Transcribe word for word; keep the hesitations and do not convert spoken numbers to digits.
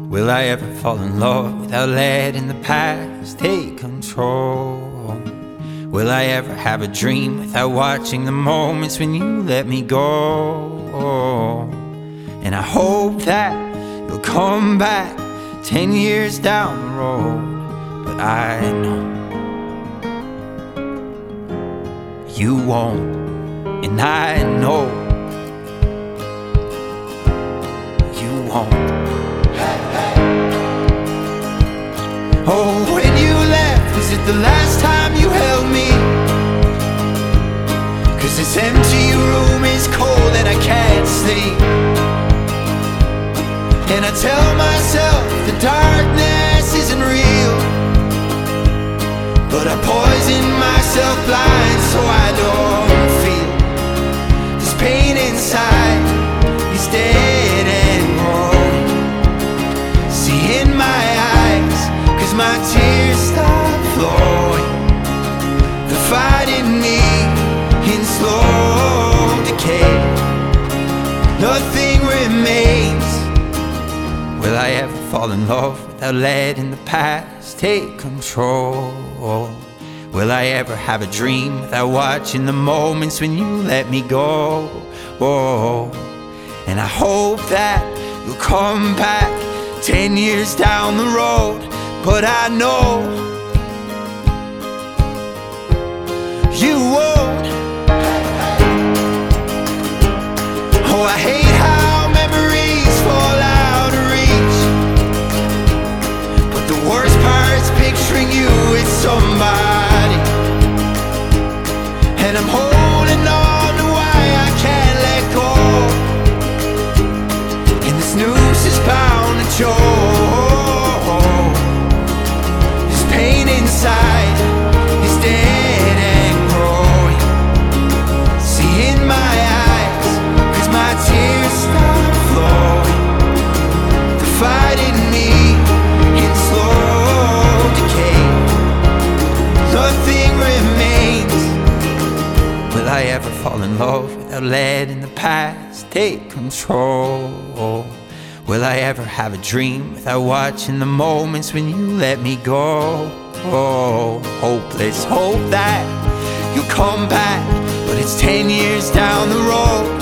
Will I ever fall in love without letting the past take control? Will I ever have a dream without watching the moments when you let me go? And I hope that you'll come back ten years down the road, but I know you won't, and I know you won't. Oh, when you left, was it the last time you held me? Cause this empty room is cold and I can't sleep. And I tell myself the darkness isn't real, but I poison myself blind so I don't feel this pain inside is dead and growing. See in my eyes, cause my tears stop flowing. They're fighting me in slow decay. Nothing remains. Will I ever fall in love without letting the past take control? Will I ever have a dream without watching the moments when you let me go? Oh, and I hope that you'll come back ten years down the road, but I know you won't. Oh, I hate how memories fall out of reach, but the worst part's picturing you with somebody, and I'm holding on to why I can't let go, and this noose is bound to choke. This pain inside is dead and growing. See in my eyes, cause my tears stop flowing. They're fighting me in slow decay. Nothing remains. Will I ever fall in love without letting the past take control? Will I ever have a dream without watching the moments when you let me go? Oh, hopeless hope that you'll come back, but it's ten years down the road,